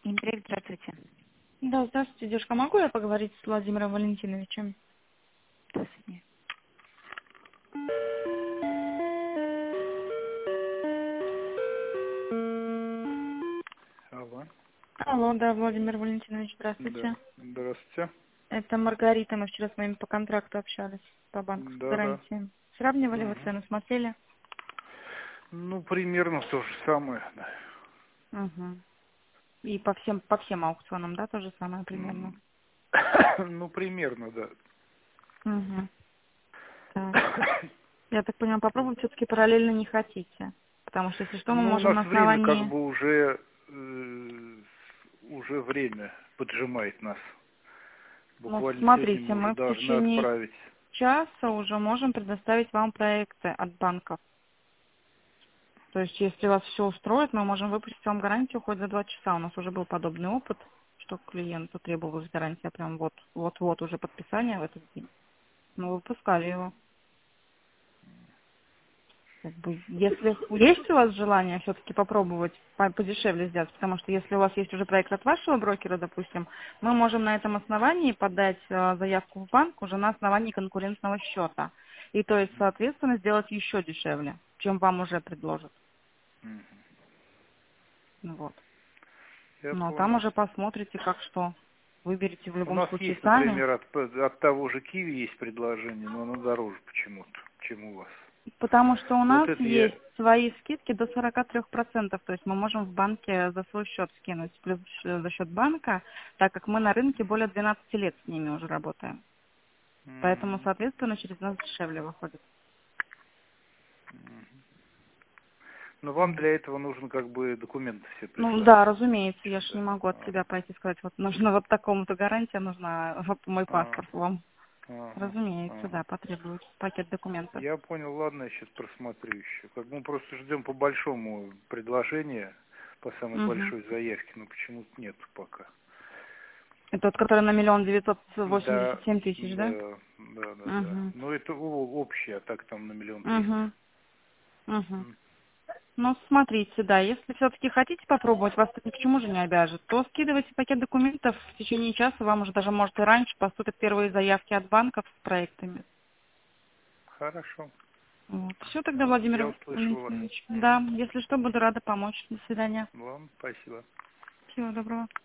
Империя, здравствуйте. Да, здравствуйте, девушка. Могу я поговорить с Владимиром Валентиновичем? Здравствуйте. Алло. Алло, да, Владимир Валентинович, Да. здравствуйте. Здравствуйте. Это Маргарита, мы вчера с вами по контракту общались, по банковской Да, да. гарантии. Сравнивали вы Мгм. цену, смотрели? Ну, примерно то же самое, да. Угу. И по всем аукционам, да, то же самое примерно? М. Ну, примерно, да. Угу. Так. Я так понимаю, попробовать все-таки параллельно не хотите. Потому что, если что, мы Ну, у можем нас на время как основании... бы уже время поджимает нас. Ну, Буквально сегодня смотрите, мы уже мы в должны течение отправить. часа уже можем предоставить вам проекты от банков. То есть, если вас все устроит, мы можем выпустить вам гарантию хоть за 2 часа. У нас уже был подобный опыт, что клиенту требовалась гарантия прям вот уже подписание в этот день. Мы выпускали его. Как бы, если есть у вас желание все-таки попробовать подешевле сделать, потому что если у вас есть уже проект от вашего брокера, допустим, мы можем на этом основании подать заявку в банк уже на основании конкурентного счета. И то есть, соответственно, сделать еще дешевле, чем вам уже предложат. Мгм. Ну вот. Я Но там понял. уже посмотрите, как что. Выберите в У любом нас случае есть, сами. например, от того же Киви есть предложение, но оно дороже почему-то, чем у вас. Потому что у Вот нас это я... есть свои скидки до 43%. То есть мы можем в банке за свой счет скинуть, плюс за счет банка, так как мы на рынке более 12 лет с ними уже работаем. Поэтому, Мгм. соответственно, через нас дешевле выходит. Мгм. Но вам Вот. для этого нужно как бы документы все Ну прислать. да, разумеется, я ж не Да. могу от Ага. себя пойти сказать, вот нужно вот такому-то гарантия, нужна вот мой Ага. паспорт вам. Ага. Разумеется, Ага. да, потребуется пакет документов. Я понял, ладно, я сейчас просмотрю еще. Как мы просто ждем по большому предложения, по самой Угу. большой заявке, но почему-то нет пока. Это тот, который на 1 Да, 987 000, да? да, да, да, да. Угу. Но это общий, а так там на 1 300 000. Угу. Угу. М. Ну, смотрите, да, если все-таки хотите попробовать, вас это ни к чему же не обяжет, то скидывайте пакет документов, в течение часа вам уже даже, может, и раньше поступят первые заявки от банков с проектами. Хорошо. Вот. Все тогда, Я Владимир услышал вас. Валентинович. Мгм. Да, если что, буду рада помочь. До свидания. Вам спасибо. Всего доброго.